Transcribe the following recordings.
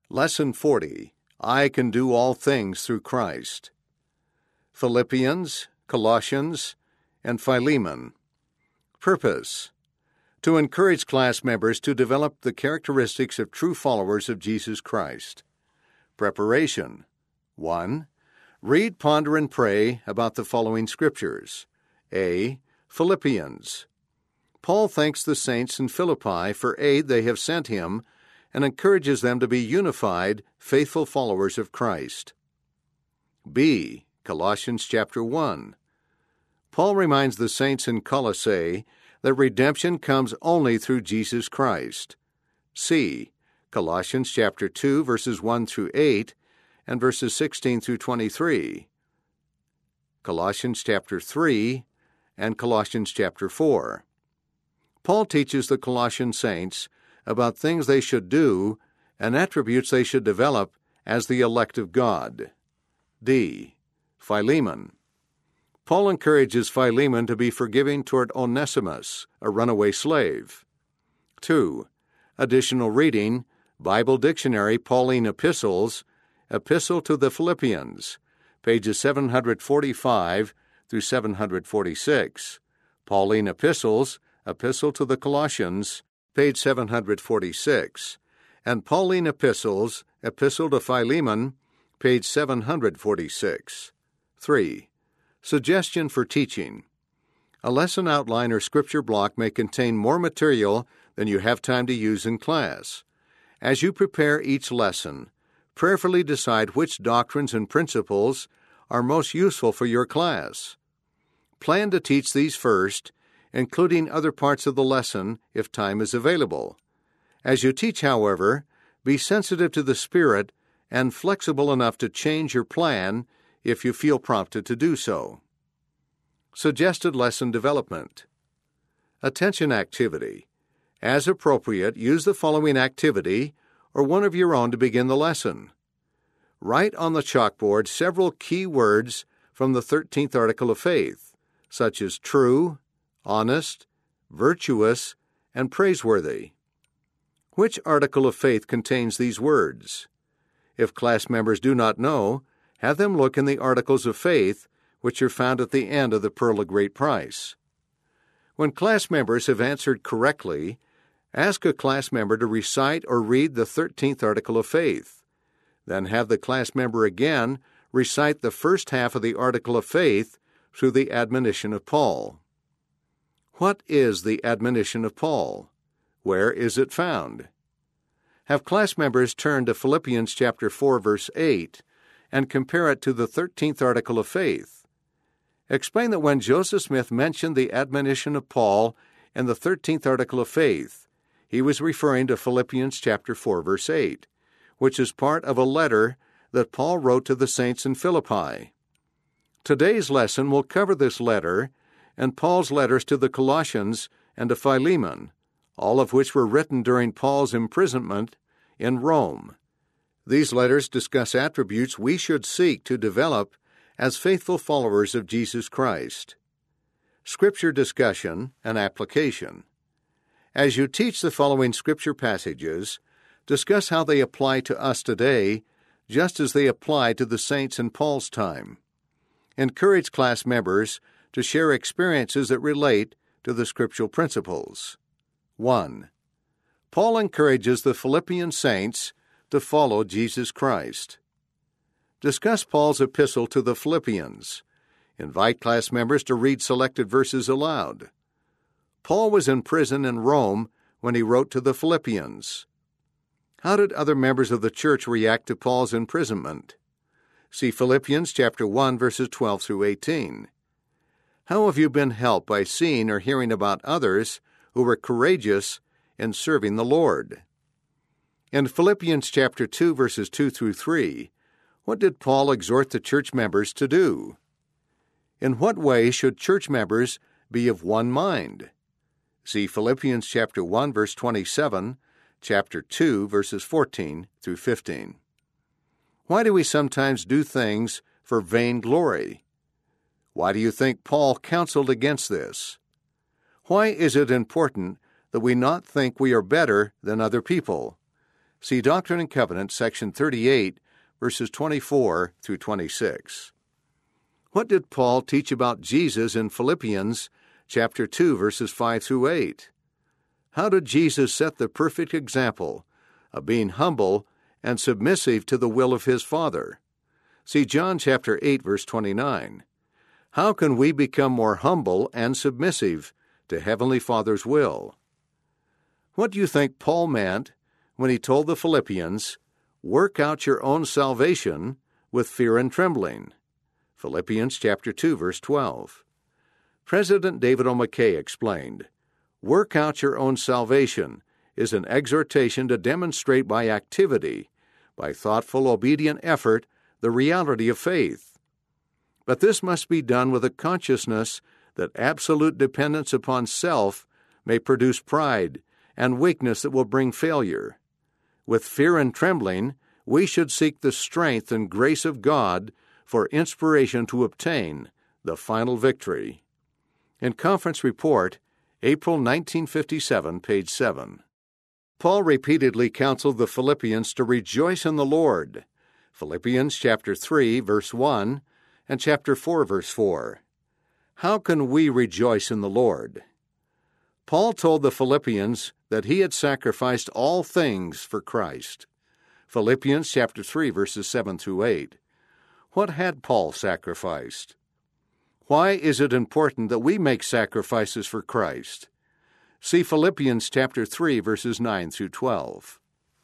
Lesson 40. I can do all things through Christ. Philippians, Colossians, and Philemon. Purpose: to encourage class members to develop the characteristics of true followers of Jesus Christ. Preparation: 1. Read, ponder, and pray about the following scriptures. A. Philippians. Paul thanks the saints in Philippi for aid they have sent him and encourages them to be unified, faithful followers of Christ. B. Colossians chapter 1. Paul reminds the saints in Colossae that redemption comes only through Jesus Christ. C. Colossians chapter 2, verses 1 through 8, and verses 16 through 23. Colossians chapter 3, and Colossians chapter 4. Paul teaches the Colossian saints about things they should do and attributes they should develop as the elect of God. D. Philemon. Paul encourages Philemon to be forgiving toward Onesimus, a runaway slave. 2. Additional reading, Bible Dictionary, Pauline Epistles, Epistle to the Philippians, pages 745 through 746. Pauline Epistles, Epistle to the Colossians, page 746, and Pauline Epistles, Epistle to Philemon, page 746. 3. Suggestion for teaching. A lesson outline or scripture block may contain more material than you have time to use in class. As you prepare each lesson, prayerfully decide which doctrines and principles are most useful for your class. Plan to teach these first, including other parts of the lesson if time is available. As you teach, however, be sensitive to the Spirit and flexible enough to change your plan if you feel prompted to do so. Suggested lesson development. Attention activity. As appropriate, use the following activity or one of your own to begin the lesson. Write on the chalkboard several key words from the 13th article of faith, such as true, honest, virtuous, and praiseworthy. Which article of faith contains these words? If class members do not know, have them look in the articles of faith, which are found at the end of the Pearl of Great Price. When class members have answered correctly, ask a class member to recite or read the 13th article of faith. Then have the class member again recite the first half of the article of faith through the admonition of Paul. What is the admonition of Paul? Where is it found? Have class members turn to Philippians chapter 4, verse 8, and compare it to the 13th article of faith. Explain that when Joseph Smith mentioned the admonition of Paul in the 13th article of faith, he was referring to Philippians chapter 4, verse 8, which is part of a letter that Paul wrote to the saints in Philippi. Today's lesson will cover this letter and Paul's letters to the Colossians and to Philemon, all of which were written during Paul's imprisonment in Rome. These letters discuss attributes we should seek to develop as faithful followers of Jesus Christ. Scripture discussion and application. As you teach the following scripture passages, discuss how they apply to us today, just as they applied to the saints in Paul's time. Encourage class members to share experiences that relate to the scriptural principles. 1. Paul encourages the Philippian saints to follow Jesus Christ. Discuss Paul's epistle to the Philippians. Invite class members to read selected verses aloud. Paul was in prison in Rome when he wrote to the Philippians. How did other members of the church react to Paul's imprisonment? See Philippians chapter 1, verses 12 through 18. How have you been helped by seeing or hearing about others who were courageous in serving the Lord? In Philippians chapter 2, verses 2 through 3, what did Paul exhort the church members to do? In what way should church members be of one mind? See Philippians chapter 1, verse 27, chapter 2, verses 14 through 15. Why do we sometimes do things for vainglory? Why do you think Paul counseled against this? Why is it important that we not think we are better than other people? See Doctrine and Covenants, section 38, verses 24 through 26. What did Paul teach about Jesus in Philippians chapter 2, verses 5 through 8? How did Jesus set the perfect example of being humble and submissive to the will of his Father? See John chapter 8, verse 29. How can we become more humble and submissive to Heavenly Father's will? What do you think Paul meant when he told the Philippians, "Work out your own salvation with fear and trembling"? Philippians chapter 2, verse 12. President David O. McKay explained, "Work out your own salvation is an exhortation to demonstrate by activity, by thoughtful, obedient effort, the reality of faith. But this must be done with a consciousness that absolute dependence upon self may produce pride and weakness that will bring failure. With fear and trembling, we should seek the strength and grace of God for inspiration to obtain the final victory." In Conference Report, April 1957, page 7. Paul repeatedly counseled the Philippians to rejoice in the Lord. Philippians chapter 3, verse 1, and chapter 4, verse 4. How can we rejoice in the Lord? Paul told the Philippians that he had sacrificed all things for Christ. Philippians chapter 3, verses 7 through 8. What had Paul sacrificed? Why is it important that we make sacrifices for Christ? See Philippians chapter 3, verses 9 through 12.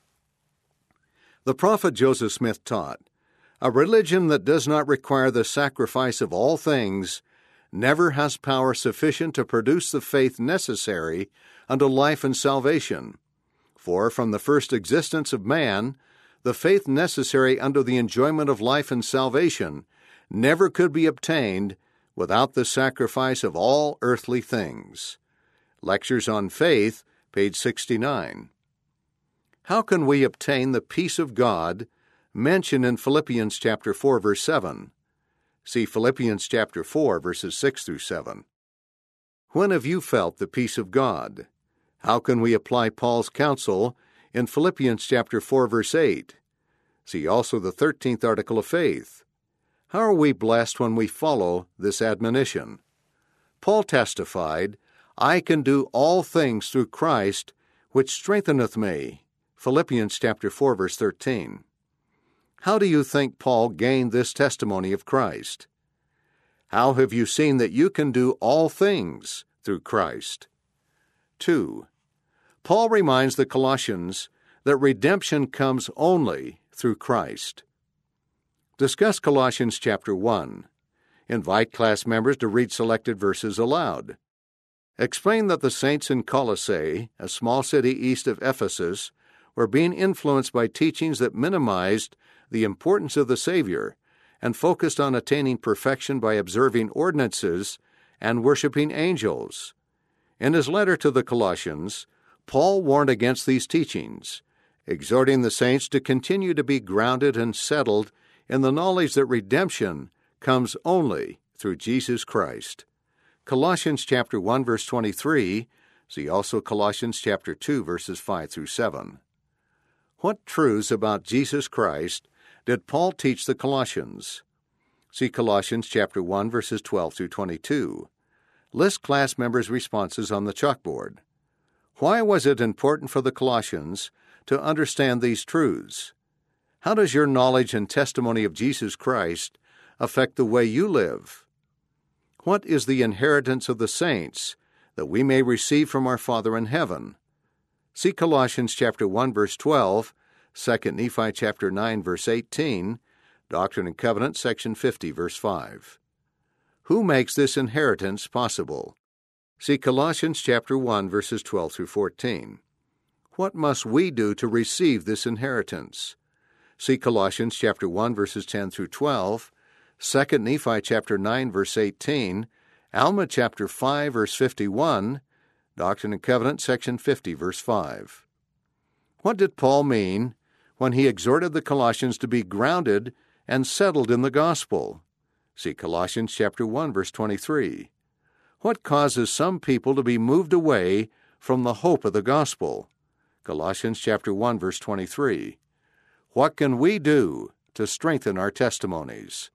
The prophet Joseph Smith taught, "A religion that does not require the sacrifice of all things never has power sufficient to produce the faith necessary unto life and salvation. For from the first existence of man, the faith necessary unto the enjoyment of life and salvation never could be obtained without the sacrifice of all earthly things." Lectures on Faith, page 69. How can we obtain the peace of God mentioned in Philippians chapter 4, verse 7? See Philippians chapter 4, verses 6 through 7. When have you felt the peace of God? How can we apply Paul's counsel in Philippians chapter 4, verse 8? See also the 13th article of faith. How are we blessed when we follow this admonition? Paul testified, "I can do all things through Christ, which strengtheneth me." Philippians chapter 4, verse 13. How do you think Paul gained this testimony of Christ? How have you seen that you can do all things through Christ? 2. Paul reminds the Colossians that redemption comes only through Christ. Discuss Colossians chapter 1. Invite class members to read selected verses aloud. Explain that the saints in Colossae, a small city east of Ephesus, were being influenced by teachings that minimized the importance of the Savior and focused on attaining perfection by observing ordinances and worshiping angels. In his letter to the Colossians, Paul warned against these teachings, exhorting the saints to continue to be grounded and settled in the knowledge that redemption comes only through Jesus Christ. Colossians chapter 1, verse 23, see also Colossians chapter 2, verses 5 through 7. What truths about Jesus Christ did Paul teach the Colossians? See Colossians chapter 1, verses 12 through 22. List class members' responses on the chalkboard. Why was it important for the Colossians to understand these truths? How does your knowledge and testimony of Jesus Christ affect the way you live? What is the inheritance of the saints that we may receive from our Father in heaven? See Colossians chapter 1, verse 12, 2 Nephi chapter 9, verse 18, Doctrine and Covenants, section 50, verse 5. Who makes this inheritance possible? See Colossians chapter 1, verses 12 through 14. What must we do to receive this inheritance? See Colossians chapter 1, verses 10 through 12, 2 Nephi chapter 9, verse 18, Alma chapter 5, verse 51, Doctrine and Covenants, section 50, verse 5. What did Paul mean when he exhorted the Colossians to be grounded and settled in the gospel? See Colossians chapter 1, verse 23. What causes some people to be moved away from the hope of the gospel? Colossians chapter 1, verse 23. What can we do to strengthen our testimonies?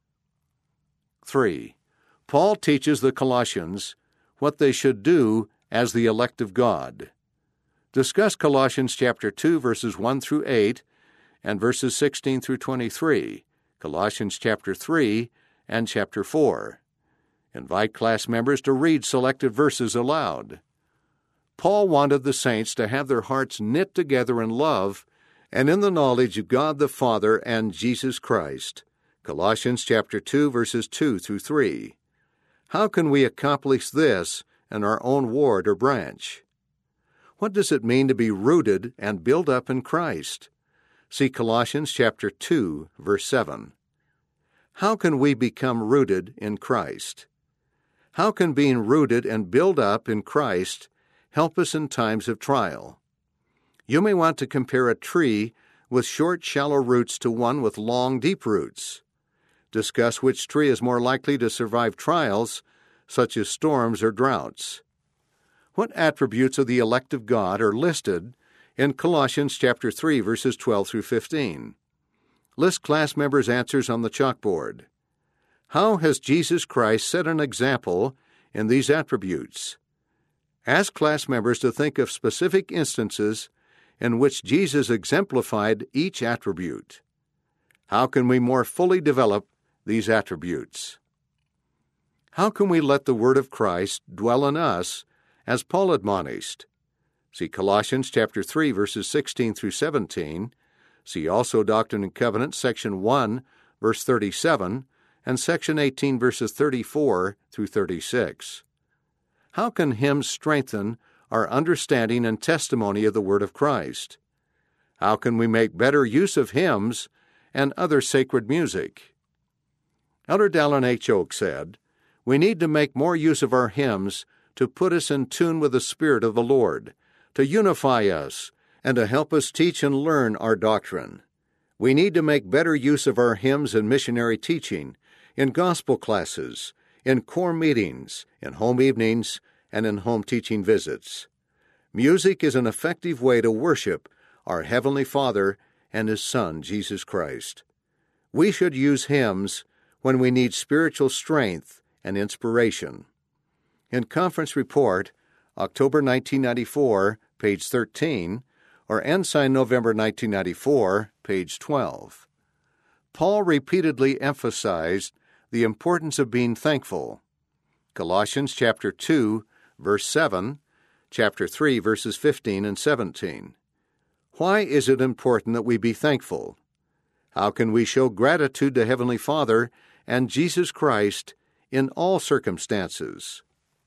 3. Paul teaches the Colossians what they should do as the elect of God. Discuss Colossians chapter 2, verses 1 through 8, and verses 16 through 23, Colossians chapter 3, and chapter 4. Invite class members to read selected verses aloud. Paul wanted the saints to have their hearts knit together in love and in the knowledge of God the Father and Jesus Christ. Colossians chapter 2, verses 2 through 3. How can we accomplish this in our own ward or branch? What does it mean to be rooted and built up in Christ? See Colossians chapter 2, verse 7. How can we become rooted in Christ? How can being rooted and built up in Christ help us in times of trial? You may want to compare a tree with short, shallow roots to one with long, deep roots. Discuss which tree is more likely to survive trials, such as storms or droughts. What attributes of the elect of God are listed in Colossians chapter 3, verses 12 through 15? List class members' answers on the chalkboard. How has Jesus Christ set an example in these attributes? Ask class members to think of specific instances in which Jesus exemplified each attribute. How can we more fully develop these attributes? How can we let the Word of Christ dwell in us, as Paul admonished? See Colossians chapter 3, verses 16 through 17. See also Doctrine and Covenants, section 1, verse 37, and section 18, verses 34 through 36. How can hymns strengthen our understanding and testimony of the Word of Christ? How can we make better use of hymns and other sacred music? Elder Dallin H. Oak said, "We need to make more use of our hymns to put us in tune with the Spirit of the Lord, to unify us, and to help us teach and learn our doctrine. We need to make better use of our hymns in missionary teaching, in gospel classes, in core meetings, in home evenings, and in home teaching visits. Music is an effective way to worship our Heavenly Father and His Son, Jesus Christ. We should use hymns when we need spiritual strength and inspiration." In Conference Report, October 1994, page 13, or Ensign November 1994, page 12. Paul repeatedly emphasized the importance of being thankful. Colossians chapter 2, verse 7, chapter 3, verses 15 and 17. Why is it important that we be thankful? How can we show gratitude to Heavenly Father and Jesus Christ in all circumstances?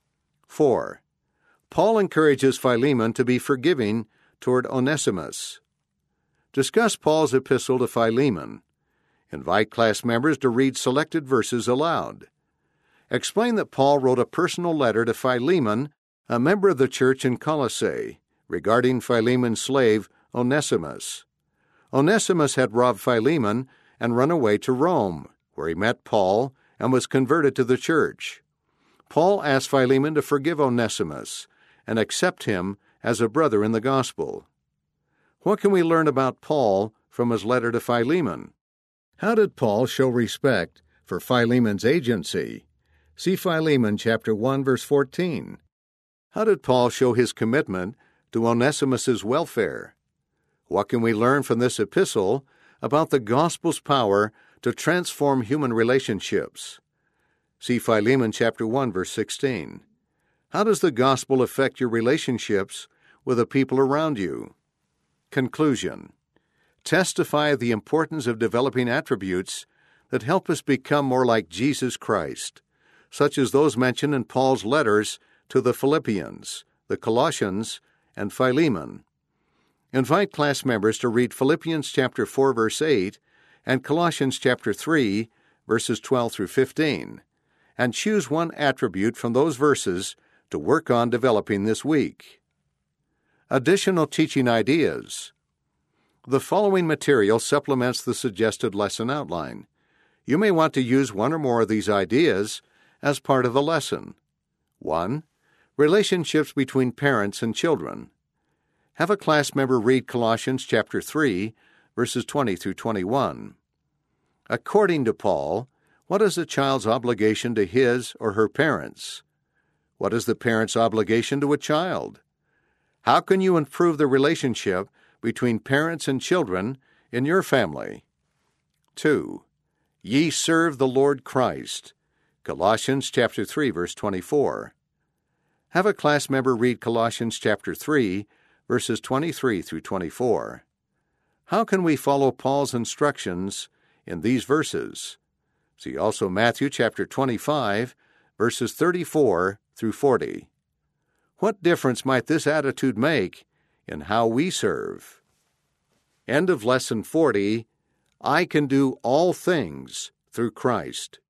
4. Paul encourages Philemon to be forgiving toward Onesimus. Discuss Paul's epistle to Philemon. Invite class members to read selected verses aloud. Explain that Paul wrote a personal letter to Philemon, a member of the church in Colossae, regarding Philemon's slave Onesimus. Onesimus had robbed Philemon and run away to Rome, where he met Paul and was converted to the church. Paul asked Philemon to forgive Onesimus and accept him as a brother in the gospel. What can we learn about Paul from his letter to Philemon? How did Paul show respect for Philemon's agency? See Philemon chapter 1, verse 14. How did Paul show his commitment to Onesimus's welfare? What can we learn from this epistle about the gospel's power to transform human relationships? See Philemon chapter 1, verse 16. How does the gospel affect your relationships with the people around you? Conclusion. Testify the importance of developing attributes that help us become more like Jesus Christ, such as those mentioned in Paul's letters to the Philippians, the Colossians, and Philemon. Invite class members to read Philippians chapter 4, verse 8, and Colossians chapter 3, verses 12 through 15, and choose one attribute from those verses to work on developing this week. Additional teaching ideas. The following material supplements the suggested lesson outline. You may want to use one or more of these ideas as part of the lesson. 1. Relationships between parents and children. Have a class member read Colossians chapter 3, verses 20 through 21. According to Paul, what is a child's obligation to his or her parents? What is the parent's obligation to a child? How can you improve the relationship between parents and children in your family? 2. Ye serve the Lord Christ. Colossians chapter 3, verse 24. Have a class member read Colossians chapter 3, verses 23 through 24. How can we follow Paul's instructions in these verses? See also Matthew chapter 25, verses 34 through 40. What difference might this attitude make in how we serve? End of Lesson 40. I can do all things through Christ.